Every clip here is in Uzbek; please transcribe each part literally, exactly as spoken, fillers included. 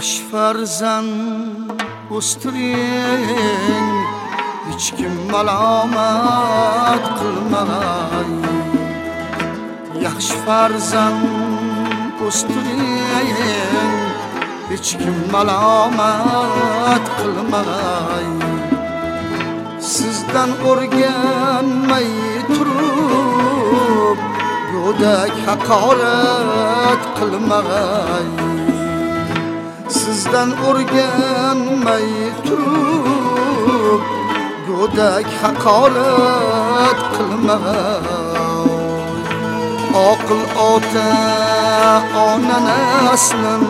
Yaxshi farzand o'stiring, hech kim malomat qilmay. Yaxshi farzand o'stiring, hech kim malomat qilmay. Sizdan o'rganmay turib, go'dak haqorat qilmay. Sizdan o'rganmay turib, go'dak haqorat qilmay. Oqil ota ona naslin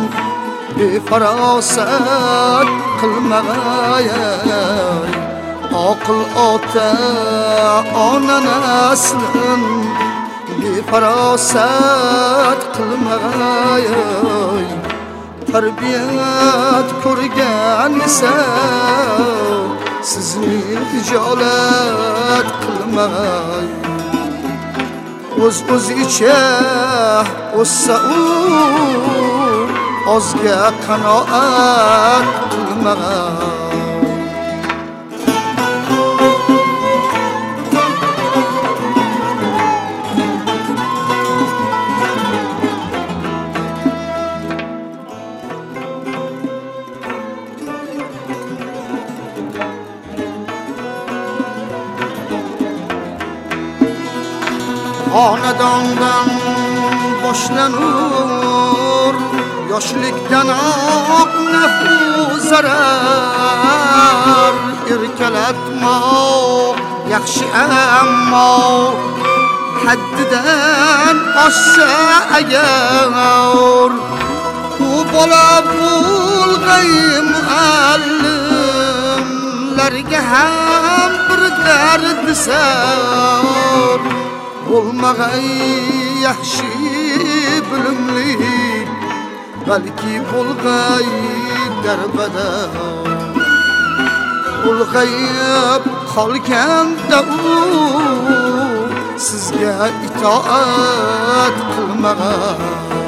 befarosat qilmay. Oqil ota ona naslin befarosat qilmay. Tarbiyat ko'rgan esa sizni hijolat qilmay. O'z o'zicha o'ssa u ozga qanoat qilmay. Xonadondan boshlanur, yoshlikdanoq nafu zarar. Erkalatmoq yaxshi ammo haddidan oshsa agar, u bola bo'lg'ay muallimlarga ham bir dard sar. Bo'lmag'ay yaxshi bilimli, balki bo'lg'ay darbadar. Ulg'ayib qolganda u sizga itoat qilmag'ay.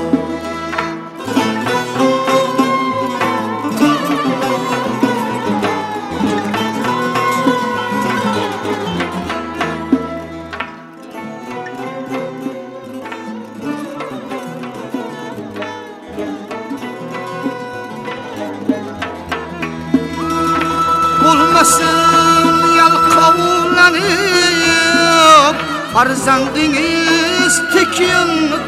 Bo'lmasin yalqovlanib farzandingiz tekin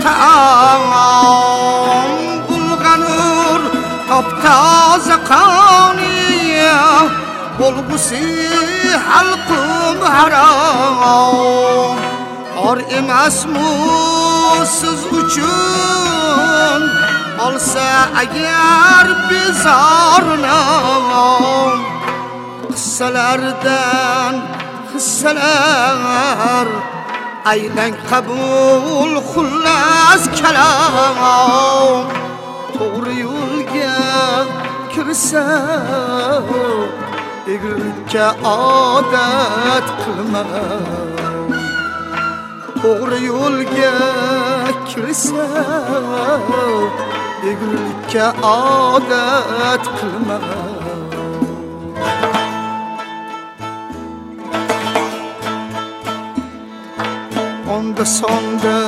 taom. Bulg'anur top-toza qoniya, bo'lgusi xalqim harom. Or emasmi siz uchun olsa agar bezornom. Qissalardan hissalar aylang qabul xullas kalom. To'g'ri yo'lga kirsa egrilikka odat qilmay. To'g'ri yo'lga kirsa egrilikka odat qilmay. Onda sonda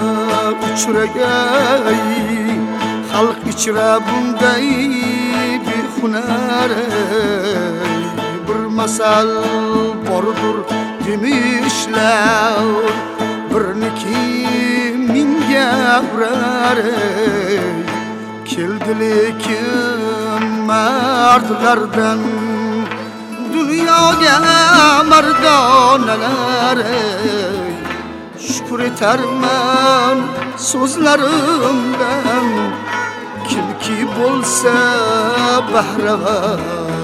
uchragay xalq ichra bunday behunar. Bir masal bordur demishlar, birniki mingga urar. Keldi lekin mardlardan dunyoga mardonalar. Shukr etarman so'zlarimdan, kimki bo'lsa bahravar.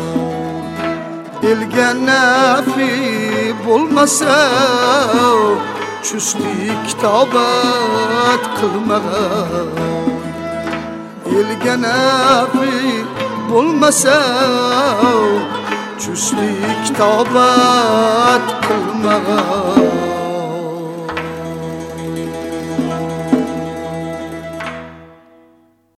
Elga nafi bo'lmasa chustli kitobat qilmag'ay. Elga nafi bo'lmasa chustli kitobat qilmag'ay.